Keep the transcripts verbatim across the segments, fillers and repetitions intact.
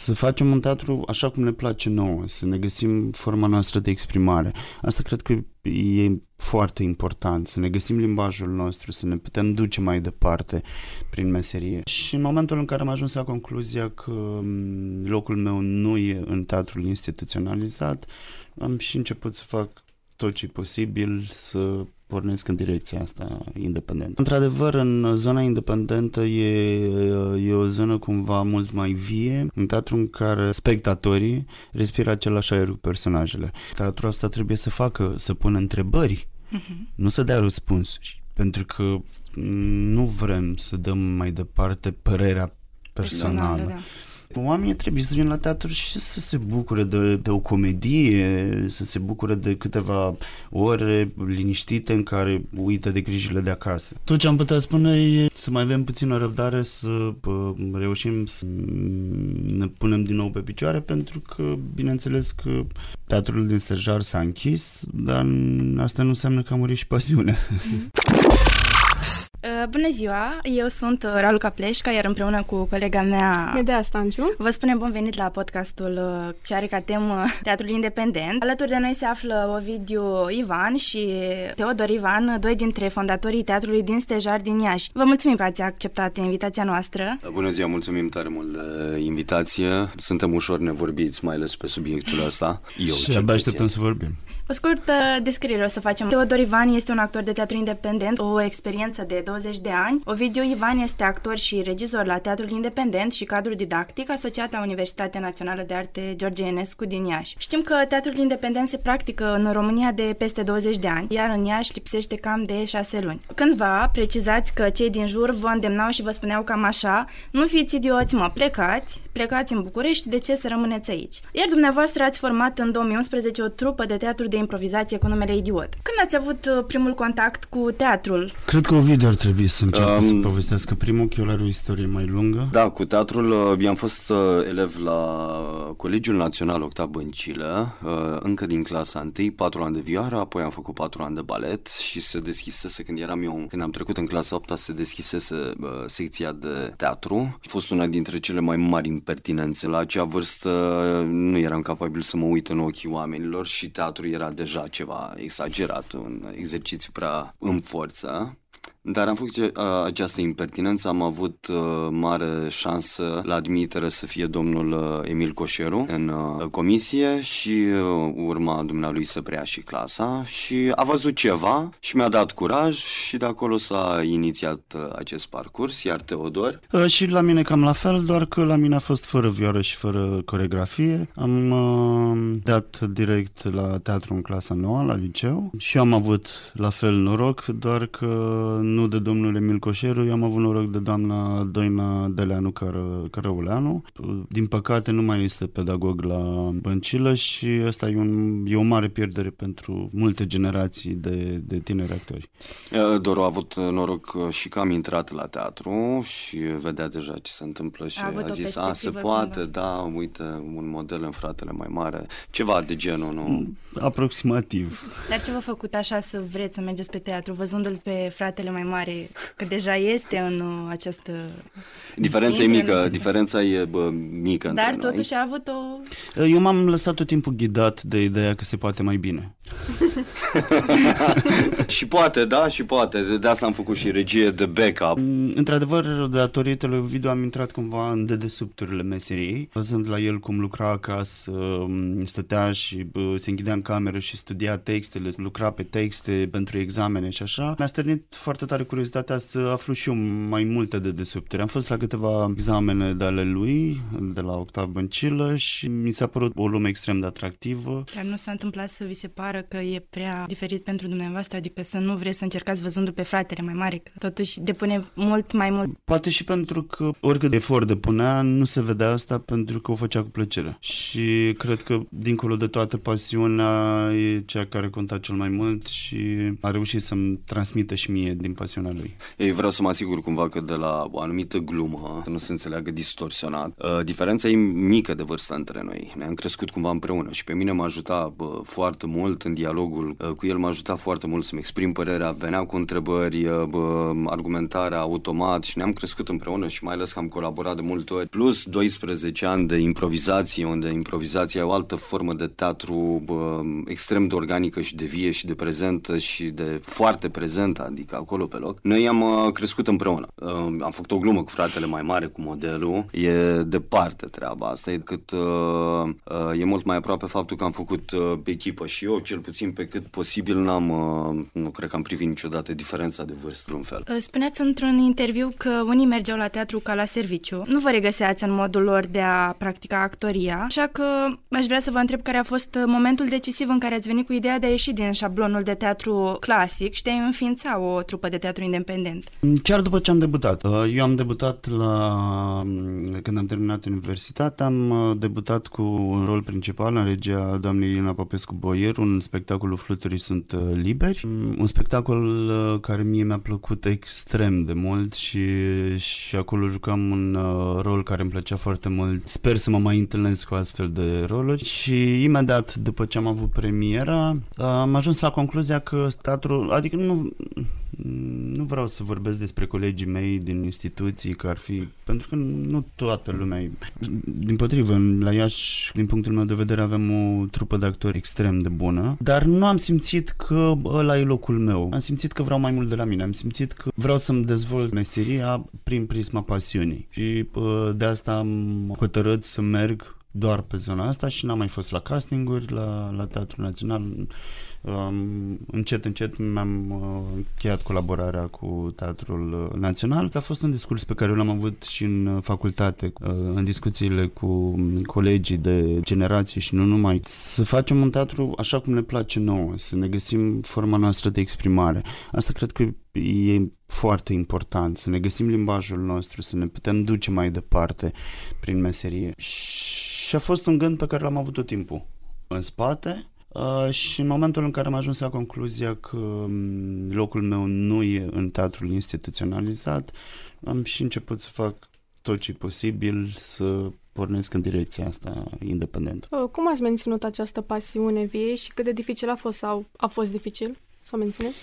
să facem un teatru așa cum ne place nouă, să ne găsim forma noastră de exprimare. Asta cred că e foarte important, să ne găsim limbajul nostru, să ne putem duce mai departe prin meserie. Și în momentul în care am ajuns la concluzia că locul meu nu e în teatrul instituționalizat, am și început să fac tot ce e posibil să pornesc în direcția asta independentă. Într-adevăr, în zona independentă e, e o zonă cumva mult mai vie, un teatru în care spectatorii respiră același aer cu personajele. Teatrul asta trebuie să facă, să pună întrebări, uh-huh. nu să dea răspunsuri, pentru că nu vrem să dăm mai departe părerea personală. Personală, da. Oamenii trebuie să vină la teatru și să se bucure de, de o comedie, să se bucure de câteva ore liniștite în care uită de grijile de acasă. Tot ce am putea spune e să mai avem puțină răbdare, să pă, reușim să ne punem din nou pe picioare, pentru că, bineînțeles că teatrul din Stejar s-a închis, dar asta nu înseamnă că a murit și pasiunea. Bună ziua, eu sunt Raluca Pleșca, iar împreună cu colega mea Medea Stanciu vă spunem bun venit la podcastul ce are ca temă Teatrul Independent. Alături de noi se află Ovidiu Ivan și Teodor Ivan, doi dintre fondatorii Teatrului din Stejar din Iași. Vă mulțumim că ați acceptat invitația noastră. Bună ziua, mulțumim tare mult de invitație. Suntem ușor nevorbiți, mai ales pe subiectul ăsta. Eu și abia așteptăm să vorbim. O scurtă descriere o să facem. Teodor Ivan este un actor de teatru independent, o experiență de douăzeci de ani. Ovidiu Ivan este actor și regizor la Teatrul Independent și cadru didactic asociat la Universitatea Națională de Arte George Enescu din Iași. Știm că Teatrul Independent se practică în România de peste douăzeci de ani, iar în Iași lipsește cam de șase luni. Cândva precizați că cei din jur vă îndemnau și vă spuneau cam așa: nu fiți idioți, mă, plecați, plecați în București, de ce să rămâneți aici? Iar dumneavoastră ați format în două mii unsprezece o trupă de teatru de improvizație cu numele Idiot. Când ați avut primul contact cu teatrul? Cred că Ovidiu ar trebui să înceapă um, să povestească primul, că el are o istorie mai lungă. Da, cu teatrul eu am fost uh, elev la Colegiul Național Octav Băncilă, uh, încă din clasa întâi, patru ani de vioară, apoi am făcut patru ani de balet și se deschisese când eram eu, când am trecut în clasa a opta, se deschisese uh, secția de teatru. A fost una dintre cele mai mari impertinențe. La acea vârstă nu eram capabil să mă uit în ochii oamenilor și teatru era deja ceva exagerat, un exercițiu prea în forță. Dar am făcut această impertinență, am avut uh, mare șansă la admitere să fie domnul uh, Emil Coșeru în uh, comisie și uh, urma dumnealui să preia și clasa și a văzut ceva și mi-a dat curaj și de acolo s-a inițiat uh, acest parcurs, iar Teodor? Uh, și la mine cam la fel, doar că la mine a fost fără vioară și fără coreografie. Am uh, dat direct la teatru în clasa nouă, la liceu, și am avut la fel noroc, doar că nu de domnul Emil Coșeru, eu am avut noroc de doamna Doina Deleanu Cără, Cărăuleanu. Din păcate nu mai este pedagog la Băncilă și asta e, un, e o mare pierdere pentru multe generații de, de tineri actori. Doru a avut noroc și că am intrat la teatru și vedea deja ce se întâmplă și a, a zis, a, se poate, cumva. Da, uite, un model în Fratele Mai Mare, ceva de genul, nu? Aproximativ. Dar ce v-a făcut așa să vreți să mergeți pe teatru, văzându-l pe Fratele Mai Mare, că deja este în uh, această... Diferența e mică, în... diferența e bă, mică Dar între totuși noi. a avut o... Eu m-am lăsat tot timpul ghidat de ideea că se poate mai bine. Și poate, da, și poate. De asta am făcut și regie de backup. Într-adevăr, datorită lui Ovidiu am intrat cumva în dedesubturile meseriei, văzând la el cum lucra acasă, stătea și se închidea în cameră și studia textele, lucra pe texte pentru examene și așa. Mi-a stârnit foarte tare curiozitatea să aflu și eu mai multe dedesubturi. Am fost la câteva examene de ale lui, de la Octav Băncilă, și mi s-a părut o lume extrem de atractivă. Dar nu s-a întâmplat să vi se pară că e prea diferit pentru dumneavoastră, adică să nu vreți să încercați văzându-l pe Fratele Mai Mare, că totuși depune mult mai mult? Poate și pentru că oricât de efort depunea, nu se vedea asta pentru că o făcea cu plăcere. Și cred că dincolo de toată pasiunea e cea care conta cel mai mult și a reușit să-mi transmită și mie mie din pasiunea lui. Ei, vreau să mă asigur cumva că de la o anumită glumă, să nu se înțeleagă distorsionat, uh, diferența e mică de vârstă între noi. Ne-am crescut cumva împreună și pe mine m-a ajutat bă, foarte mult în dialogul uh, cu el, m-a ajutat foarte mult să-mi exprim părerea, venea cu întrebări, uh, bă, argumentarea automat și ne-am crescut împreună și mai ales că am colaborat de multe ori. Plus doisprezece ani de improvizație, unde improvizația e o altă formă de teatru bă, extrem de organică și de vie și de prezentă și de foarte prezentă, adică acolo pe loc. Noi am uh, crescut împreună. Uh, am făcut o glumă cu fratele mai mare, cu modelul. E departe treaba asta, e cât uh, uh, e mult mai aproape faptul că am făcut uh, echipă și eu, cel puțin pe cât posibil, n-am, uh, nu cred că am privit niciodată diferența de vârstă în fel. Spuneați într-un interviu că unii mergeau la teatru ca la serviciu. Nu vă regăseați în modul lor de a practica actoria, așa că aș vrea să vă întreb care a fost momentul decisiv în care ați venit cu ideea de a ieși din șablonul de teatru clasic și de a înființa o trupă de teatru independent. Chiar după ce am debutat. Eu am debutat la... Când am terminat universitatea, am debutat cu un rol principal în regia doamnei Irina Popescu-Boier, un spectacol Fluturii sunt liberi, un spectacol care mie mi-a plăcut extrem de mult și, și acolo jucam un rol care îmi plăcea foarte mult. Sper să mă mai întâlnesc cu astfel de roluri și imediat după ce am avut premiera, am ajuns la concluzia că teatrul, adică nu, nu vreau să vorbesc despre colegii mei din instituții, că ar fi, pentru că nu toată lumea e, dimpotrivă, la Iași, din punctul meu de vedere, avem o trupă de actori extrem de bună, dar nu am simțit că ăla e locul meu. Am simțit că vreau mai mult de la mine, am simțit că vreau să-mi dezvolt meseria prin prisma pasiunii și de asta am hotărât să merg doar pe zona asta și n-am mai fost la castinguri, la, la Teatrul Național. Um, încet, încet mi-am uh, încheiat colaborarea cu Teatrul Național. A fost un discurs pe care l-am avut și în facultate, uh, în discuțiile cu colegii de generație și nu numai. Să facem un teatru așa cum ne place nouă, să ne găsim forma noastră de exprimare. Asta cred că e foarte important, să ne găsim limbajul nostru, să ne putem duce mai departe prin meserie. Și a fost un gând pe care l-am avut tot timpul în spate. Uh, și în momentul în care am ajuns la concluzia că um, locul meu nu e în teatrul instituționalizat, am și început să fac tot ce e posibil să pornesc în direcția asta independentă. Cum ați menținut această pasiune vie și cât de dificil a fost sau a fost dificil să o mențineți?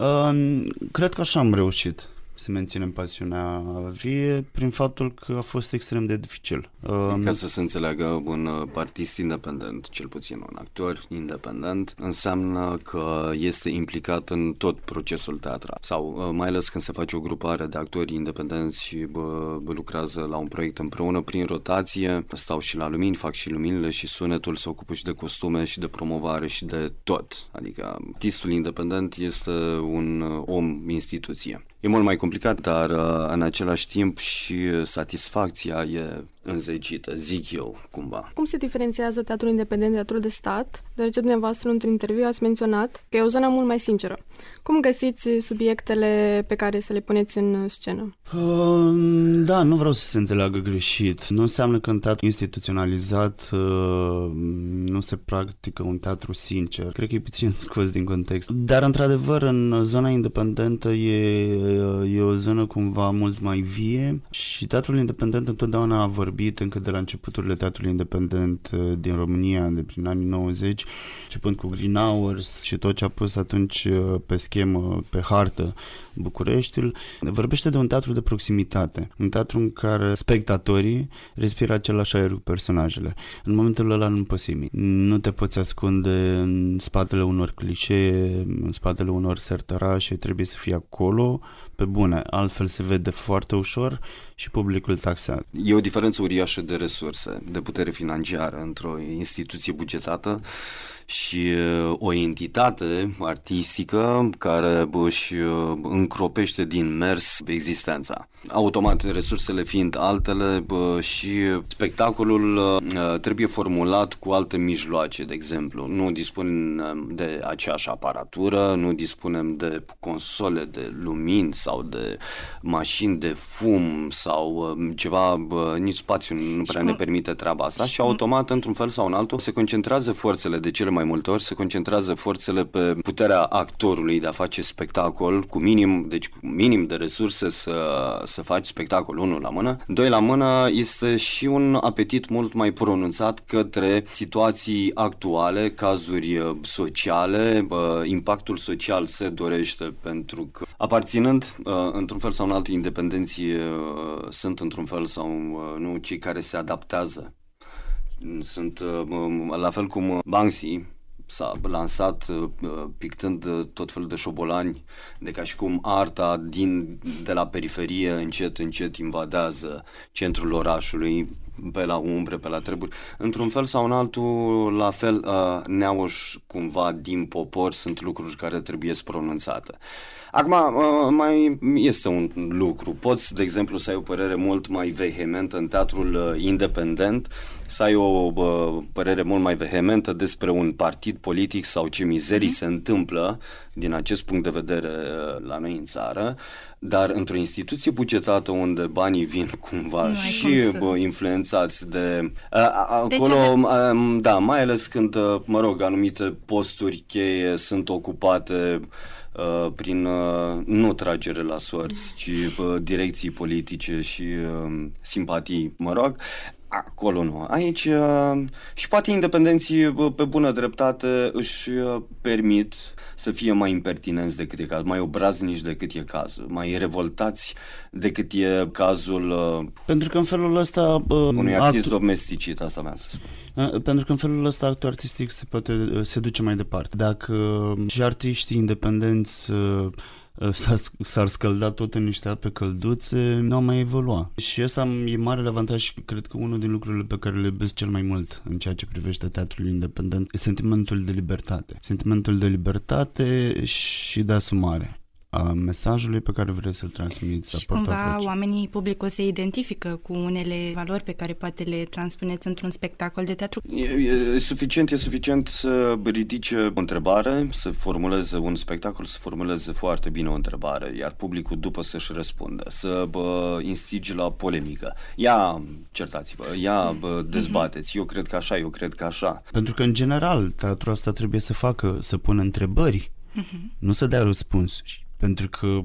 Uh, cred că așa am reușit să menținem pasiunea vie prin faptul că a fost extrem de dificil. Ca să se înțeleagă, un artist independent, cel puțin un actor independent, înseamnă că este implicat în tot procesul teatral. Sau mai ales când se face o grupare de actori independenți și bă, bă, lucrează la un proiect împreună prin rotație, stau și la lumini, fac și luminile și sunetul, se ocupă și de costume și de promovare și de tot. Adică artistul independent este un om instituție. E mult mai complicat, dar în același timp și satisfacția e înzecită, zic eu, cumva. Cum se diferențiază teatrul independent de teatrul de stat? Deoarece dumneavoastră într-un interviu ați menționat că e o zonă mult mai sinceră. Cum găsiți subiectele pe care să le puneți în scenă? Uh, da, nu vreau să se înțeleagă greșit. Nu înseamnă că în teatru instituționalizat uh, nu se practică un teatru sincer. Cred că e puțin scos din context. Dar, într-adevăr, în zona independentă e, e o zonă cumva mult mai vie și teatrul independent întotdeauna a vorbit încă de la începuturile teatrului independent din România, de prin anii nouăzeci, începând cu Green Hours și tot ce a pus atunci pe schemă, pe hartă Bucureștiul, vorbește de un teatru de proximitate, un teatru în care spectatorii respiră același aer cu personajele. În momentul ăla nu poți imi. Nu te poți ascunde în spatele unor clișee, în spatele unor sertărașe, trebuie să fii acolo pe bune, altfel se vede foarte ușor și publicul taxat. E o diferență uriașă de resurse, de putere financiară într-o instituție bugetată și o entitate artistică care își încropește din mers existența. Automat, resursele fiind altele și spectacolul trebuie formulat cu alte mijloace, de exemplu. Nu dispunem de aceeași aparatură, nu dispunem de console de lumini sau de mașini de fum sau ceva, nici spațiul nu prea ne permite treaba asta și automat, într-un fel sau în altul, se concentrează forțele de cele mai mai multe ori se concentrează forțele pe puterea actorului de a face spectacol cu minim, deci cu minim de resurse să, să faci spectacol, unul la mână. Doi la mână este și un apetit mult mai pronunțat către situații actuale, cazuri sociale, impactul social se dorește pentru că aparținând într-un fel sau în altul independenții sunt într-un fel sau nu cei care se adaptează. Sunt la fel cum Banksy s-a lansat pictând tot felul de șobolani, de ca și cum arta din, de la periferie încet, încet invadează centrul orașului, pe la umbre, pe la treburi. Într-un fel sau în altul, la fel, neauș cumva din popor sunt lucruri care trebuie pronunțate. Acum, mai este un lucru. Poți, de exemplu, să ai o părere mult mai vehementă în teatrul independent, să ai o părere mult mai vehementă despre un partid politic sau ce mizerii mm-hmm. se întâmplă din acest punct de vedere la noi în țară, dar într-o instituție bugetată unde banii vin cumva nu și bă, influențați de... A, acolo, de a, da, mai ales când, mă rog, anumite posturi cheie sunt ocupate Uh, prin uh, nu tragere la sorți, ci uh, direcții politice și uh, simpatii, mă rog, acolo nu. Aici uh, și poate independenții uh, pe bună dreptate își uh, permit să fie mai impertinenți decât e cazul, mai obraznici decât e cazul, mai revoltați decât e cazul uh, pentru că în felul ăsta uh, unui artist actu- domesticit, asta vreau să spun. Uh, pentru că în felul ăsta actul artistic se poate uh, se duce mai departe. Dacă uh, și artiștii independenți uh, S-ar, s-ar scălda tot în niște ape călduțe, nu am mai evolua. Și ăsta e marele avantaj și cred că unul din lucrurile pe care le iubesc cel mai mult în ceea ce privește teatrul independent e sentimentul de libertate. Sentimentul de libertate și de asumare a mesajului pe care vrei să-l transmiți. Și cumva oamenii, publicul se identifică cu unele valori pe care poate le transpuneți într-un spectacol de teatru. E, e, e suficient, e suficient să ridice o întrebare, să formuleze un spectacol, să formuleze foarte bine o întrebare, iar publicul după să-și răspundă, să bă, instigi la polemică. Ia certați-vă, ia bă, dezbateți, eu cred că așa, eu cred că așa. Pentru că în general teatrul ăsta trebuie să facă, să pună întrebări, uh-huh. nu să dea răspunsuri. Pentru că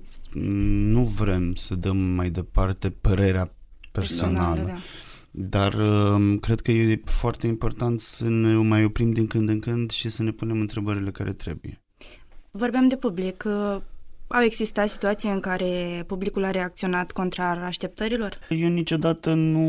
nu vrem să dăm mai departe părerea personală. personală da. Dar uh, cred că e foarte important să ne mai oprim din când în când și să ne punem întrebările care trebuie. Vorbeam de public. Au existat situații în care publicul a reacționat contrar așteptărilor? Eu niciodată nu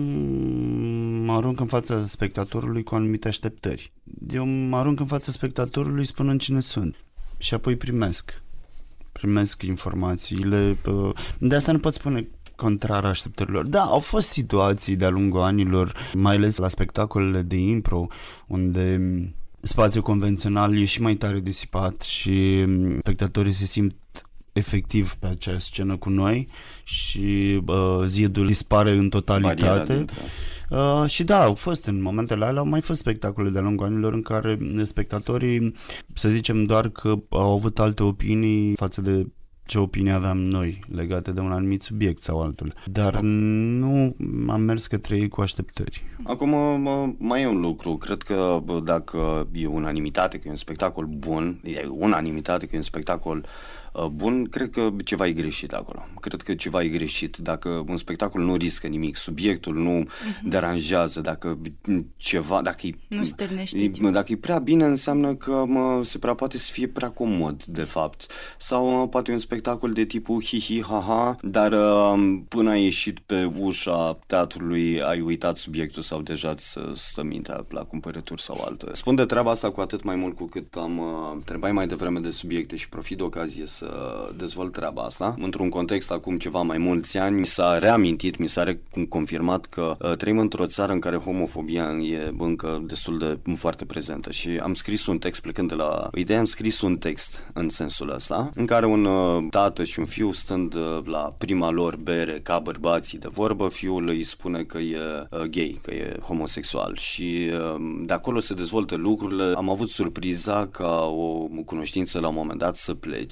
mă arunc în fața spectatorului cu anumite așteptări. Eu mă arunc în fața spectatorului spunând cine sunt și apoi primesc. primesc informațiile. De asta nu pot spune contrar așteptărilor. Da, au fost situații de-a lungul anilor, mai ales la spectacolele de impro, unde spațiul convențional e și mai tare disipat și spectatorii se simt efectiv pe acea scenă cu noi și uh, zidul dispare în totalitate. Uh, și da, au fost în momentele alea, au mai fost spectacole de-a lungul anilor în care spectatorii, să zicem doar că au avut alte opinii față de ce opinie aveam noi legate de un anumit subiect sau altul. Dar nu am mers către ei cu așteptări. Acum mai e un lucru. Cred că dacă e unanimitate că e un spectacol bun, e unanimitate că e un spectacol bun, cred că ceva e greșit acolo. Cred că ceva e greșit. Dacă un spectacol nu riscă nimic, subiectul nu uh-huh. deranjează, dacă ceva, dacă e, nu stârnește e, dacă e prea bine, înseamnă că mă, se prea poate să fie prea comod, de fapt. Sau poate un spectacol de tipul hi-hi, ha-ha, dar până ai ieșit pe ușa teatrului, ai uitat subiectul sau deja îți stă mintea la cumpărături sau altă. Spun de treaba asta cu atât mai mult cu cât am întrebat mai devreme de subiecte și profit de ocazie să dezvolt treaba asta. Într-un context acum ceva mai mulți ani mi s-a reamintit, mi s-a confirmat că uh, trăim într-o țară în care homofobia e încă destul de foarte prezentă și am scris un text plecând de la ideea, am scris un text în sensul ăsta, în care un uh, tată și un fiu stând uh, la prima lor bere ca bărbații de vorbă, fiul îi spune că e uh, gay, că e homosexual și uh, de acolo se dezvoltă lucrurile. Am avut surpriza ca o cunoștință la un moment dat să plece și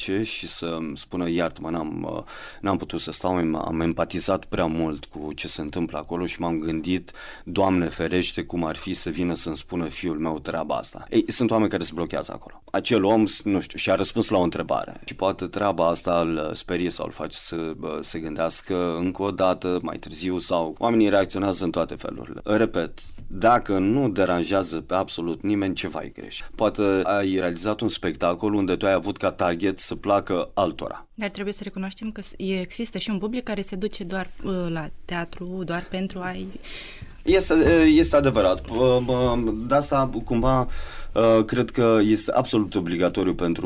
și să spună iartă-mă, n-am, n-am putut să stau, am empatizat prea mult cu ce se întâmplă acolo și m-am gândit, Doamne ferește, cum ar fi să vină să-mi spună fiul meu treaba asta. Ei, sunt oameni care se blochează acolo. Acel om, nu știu, și-a răspuns la o întrebare și poate treaba asta îl sperie sau îl face să se gândească încă o dată, mai târziu, sau oamenii reacționează în toate felurile. Repet, dacă nu deranjează pe absolut nimeni, ceva e greșit. Poate ai realizat un spectacol unde tu ai avut ca target să placă altora. Dar trebuie să recunoaștem că există și un public care se duce doar la teatru, doar pentru a-i... Este, este adevărat. De asta, cumva, cred că este absolut obligatoriu pentru,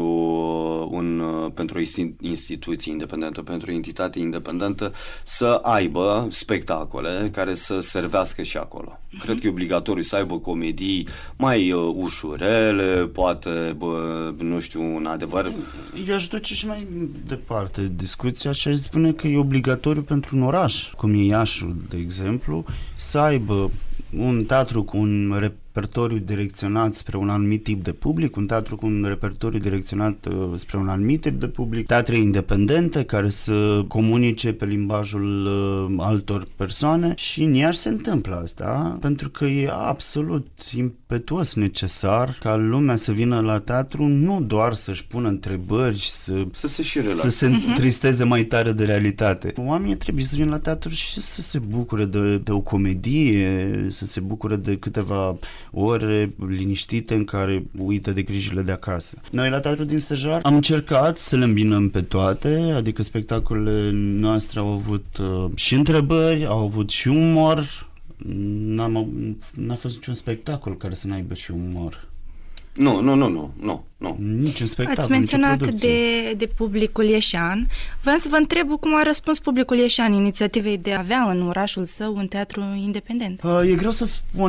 un, pentru o instituție independentă, pentru o entitate independentă să aibă spectacole care să servească și acolo. Uh-huh. Cred că e obligatoriu să aibă comedii mai ușurele, poate, bă, nu știu, un adevăr... Eu aș duce și mai departe discuția și aș spune că e obligatoriu pentru un oraș, cum e Iașul, de exemplu, să aibă un teatru cu un repertoriu direcționat spre un anumit tip de public, un teatru cu un repertoriu direcționat uh, spre un anumit tip de public, teatre independente care să comunice pe limbajul uh, altor persoane și în Iași se întâmplă asta, pentru că e absolut impetuos necesar ca lumea să vină la teatru nu doar să-și pună întrebări și să, să se, și să se întristeze mai tare de realitate. Oamenii trebuie să vină la teatru și să se bucure de, de o comedie, să se bucure de câteva ore liniștite în care uită de grijile de acasă. Noi la Teatrul din Stejar am încercat să le îmbinăm pe toate, adică spectacolele noastre au avut uh, și întrebări, au avut și umor. N-am, n-a fost niciun spectacol care să n-aibă și umor. Nu, nu, nu, nu, nu, nu. Niciun spectacol. Ați menționat de, de publicul ieșean. Vreau să vă întreb cum a răspuns publicul ieșean inițiativei de a avea în orașul său un teatru independent. Uh, e greu să spun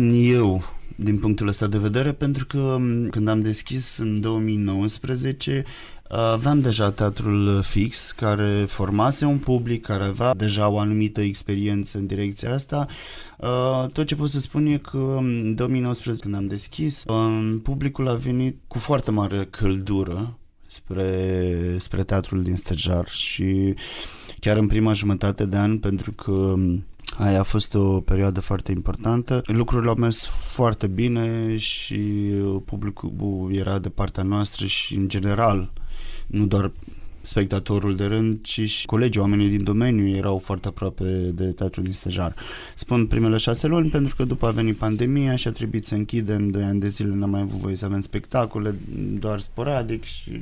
eu din punctul ăsta de vedere, pentru că când am deschis în două mii nouăsprezece aveam deja teatrul fix care formase un public, care avea deja o anumită experiență în direcția asta. Tot ce pot să spun e că în două mii nouăsprezece, când am deschis, publicul a venit cu foarte mare căldură spre, spre teatrul din Stejar și chiar în prima jumătate de an, pentru că aia a fost o perioadă foarte importantă. Lucrurile au mers foarte bine și publicul era de partea noastră și în general, nu doar spectatorul de rând, ci și colegii, oamenii din domeniu erau foarte aproape de teatrul din Stejar. Spun primele șase luni pentru că după a venit pandemia și a trebuit să închidem, doi ani de zile n-am mai avut voie să avem spectacole, doar sporadic și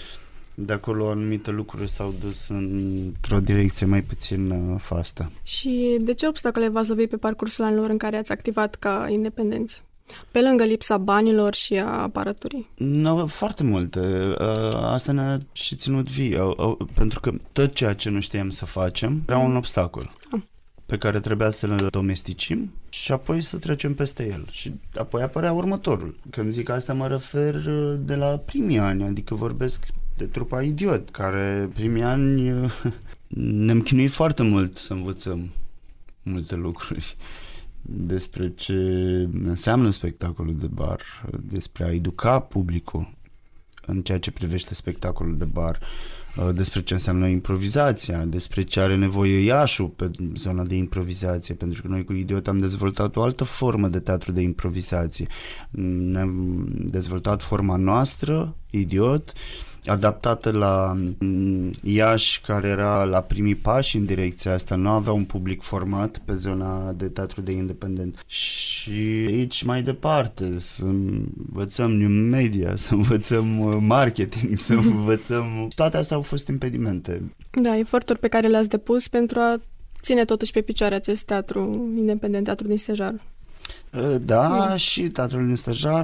de acolo anumite lucruri s-au dus într-o direcție mai puțin fastă. Și de ce obstacole v-ați lovit pe parcursul anilor în care ați activat ca independenți? Pe lângă lipsa banilor și a aparaturii. No, foarte multe. Asta ne-a și ținut vii, pentru că tot ceea ce nu știam să facem era un obstacol ah. pe care trebuia să-l domesticim și apoi să trecem peste el. Și apoi apărea următorul. Când zic asta mă refer de la primii ani, adică vorbesc de trupa Idiot, care primii ani ne-am chinuit foarte mult să învățăm multe lucruri despre ce înseamnă spectacolul de bar, despre a educa publicul în ceea ce privește spectacolul de bar, despre ce înseamnă improvizația, despre ce are nevoie Iașul pe zona de improvizație, pentru că noi cu Idiot am dezvoltat o altă formă de teatru de improvizație. Ne-am dezvoltat forma noastră, Idiot, adaptată la Iași, care era la primii pași în direcția asta, nu avea un public format pe zona de teatru de independent. Și aici mai departe să învățăm new media, să învățăm marketing, să învățăm... Toate astea au fost impedimente. Da, eforturi pe care le-ați depus pentru a ține totuși pe picioare acest teatru independent, teatru din Stejar. Da, mm. și teatrul din Stejar,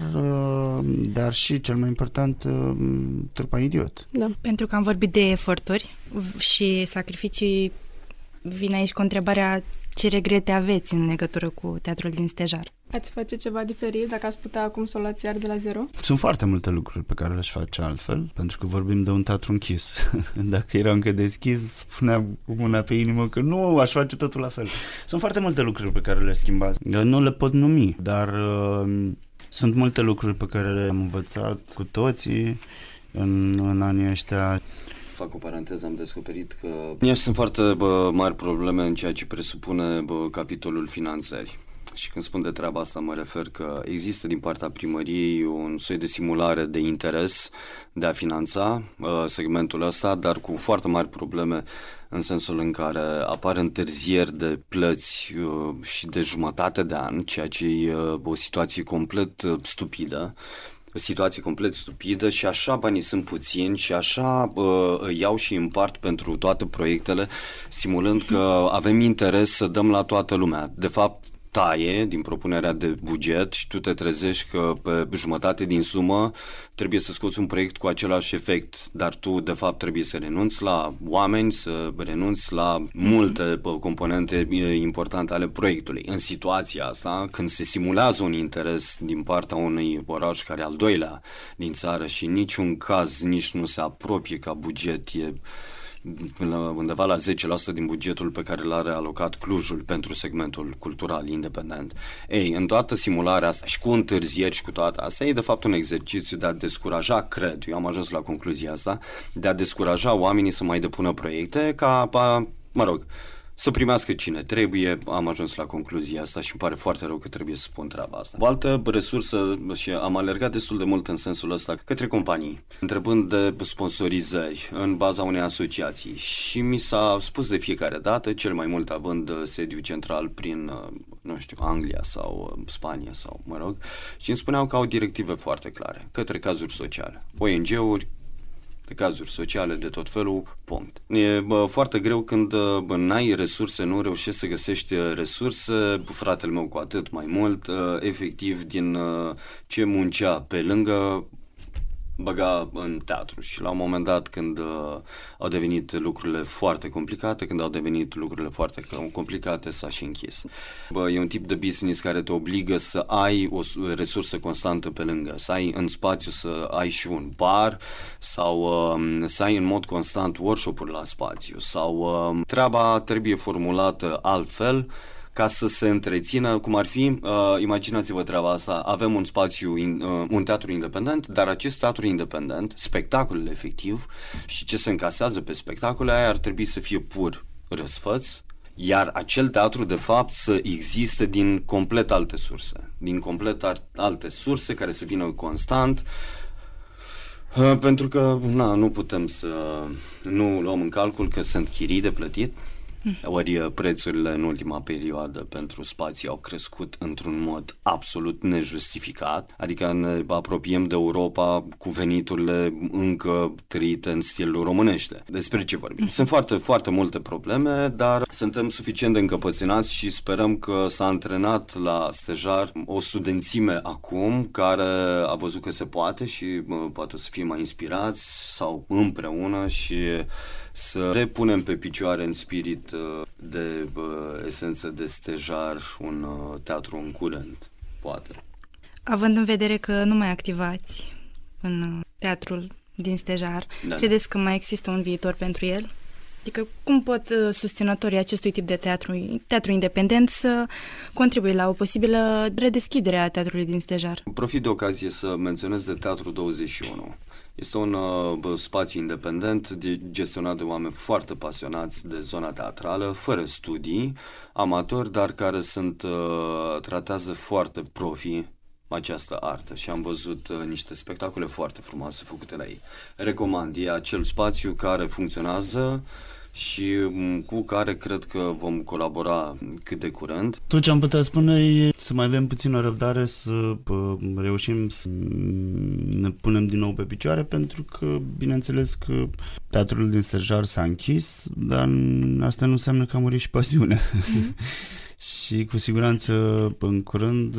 dar și, cel mai important, trupa Idiot. Da. Pentru că am vorbit de eforturi și sacrificii, vine aici cu întrebarea ce regrete aveți în legătură cu teatrul din Stejar. Ați face ceva diferit dacă ați putea acum să o luați iar de la zero? Sunt foarte multe lucruri pe care le-aș face altfel, pentru că vorbim de un teatru închis. Dacă era încă deschis, spuneam cu mâna pe inimă că nu, aș face totul la fel. Sunt foarte multe lucruri pe care le-aș schimba. Nu le pot numi, dar uh, sunt multe lucruri pe care le-am învățat cu toții în, în anii ăștia. fac o paranteză, am descoperit că Iași sunt foarte bă, mari probleme în ceea ce presupune bă, capitolul finanțări. Și când spun de treaba asta mă refer că există din partea primăriei un soi de simulare de interes de a finanța uh, segmentul ăsta, dar cu foarte mari probleme în sensul în care apar întârzieri de plăți uh, și de jumătate de an, ceea ce e uh, o situație complet uh, stupidă. O situație complet stupidă și așa banii sunt puțini și așa uh, îi iau și împart pentru toate proiectele, simulând că avem interes să dăm la toată lumea. De fapt, taie din propunerea de buget și tu te trezești că pe jumătate din sumă trebuie să scoți un proiect cu același efect, dar tu de fapt trebuie să renunți la oameni, să renunți la multe componente importante ale proiectului. În situația asta, când se simulează un interes din partea unui oraș care e al doilea din țară și în niciun caz nici nu se apropie ca buget, e undeva la zece la sută din bugetul pe care l-are alocat Clujul pentru segmentul cultural independent. Ei, în toată simularea asta și cu întârzieri și cu toate astea, e de fapt un exercițiu de a descuraja, cred, eu am ajuns la concluzia asta, de a descuraja oamenii să mai depună proiecte ca, mă rog, să primească cine trebuie. Am ajuns la concluzia asta și îmi pare foarte rău că trebuie să spun treaba asta. O altă resursă, și am alergat destul de mult în sensul ăsta, către companii, întrebând de sponsorizări în baza unei asociații și mi s-a spus de fiecare dată, cel mai mult având sediu central prin, nu știu, Anglia sau Spania sau, mă rog, și îmi spuneau că au directive foarte clare către cazuri sociale, O N G-uri, de cazuri sociale de tot felul, punct. E bă, foarte greu când bă, n-ai resurse, nu reușești să găsești resurse, fratele meu cu atât mai mult, efectiv din ce muncea pe lângă, băga în teatru și la un moment dat când uh, au devenit lucrurile foarte complicate, când au devenit lucrurile foarte complicate, s-a și închis. Bă, e un tip de business care te obligă să ai o resursă constantă pe lângă, să ai în spațiu, să ai și un bar sau uh, să ai în mod constant workshop-uri la spațiu sau uh, treaba trebuie formulată altfel ca să se întrețină, cum ar fi, uh, imaginați-vă treaba asta, avem un spațiu, in, uh, un teatru independent, dar acest teatru independent, spectacolele efectiv și ce se încasează pe spectacole aia ar trebui să fie pur răsfăț, iar acel teatru, de fapt, să existe din complet alte surse, din complet alte surse care să vină constant, uh, pentru că na, nu putem să nu luăm în calcul că sunt chirii de plătit. Ori prețurile în ultima perioadă pentru spații au crescut într-un mod absolut nejustificat, adică ne apropiem de Europa cu veniturile încă trăite în stil românește. Despre ce vorbim? Sunt foarte, foarte multe probleme, dar suntem suficient de încăpățânați și sperăm că s-a antrenat la Stejar o studențime acum care a văzut că se poate și poate să fie mai inspirați sau împreună și să repunem pe picioare în spirit de bă, esență de Stejar un uh, teatru în curând, poate. Având în vedere că nu mai activați în teatrul din Stejar, da. Credeți că mai există un viitor pentru el? Adică cum pot uh, susținătorii acestui tip de teatru, teatru independent să contribuie la o posibilă redeschidere a teatrului din Stejar? Profit de ocazie să menționez de Teatru douăzeci și unu. Este un uh, spațiu independent de, gestionat de oameni foarte pasionați de zona teatrală, fără studii, amatori, dar care sunt uh, tratează foarte profi această artă și am văzut uh, niște spectacole foarte frumoase făcute la ei. Recomand, e acel spațiu care funcționează și cu care cred că vom colabora cât de curând. Tot ce am putea spune e să mai avem puțină răbdare, să pă, reușim să ne punem din nou pe picioare, pentru că, bineînțeles că teatrul din Stejar s-a închis, dar asta nu înseamnă că a murit și pasiunea. Mm-hmm. Și cu siguranță, în curând,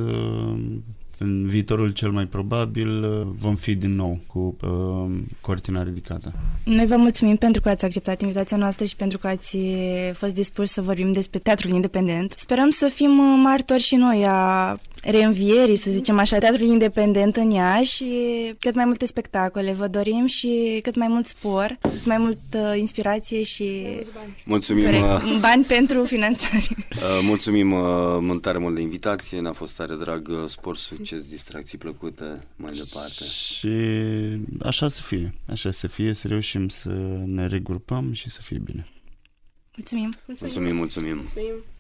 în viitorul cel mai probabil, vom fi din nou cu uh, cortina ridicată. Noi vă mulțumim pentru că ați acceptat invitația noastră și pentru că ați fost dispuși să vorbim despre teatrul independent. Sperăm să fim martori și noi a reînvierii, să zicem așa, teatrului independent în Iași și cât mai multe spectacole vă dorim și cât mai mult spor, cât mai multă inspirație și mulțumim, corect, bani pentru finanțare. Mulțumim uh, tare mult de invitație, ne-a fost tare drag, spor, succes, distracții plăcute mai departe. Și așa să fie, așa să fie, să reușim să ne regrupăm și să fie bine. Mulțumim! Mulțumim, mulțumim! mulțumim.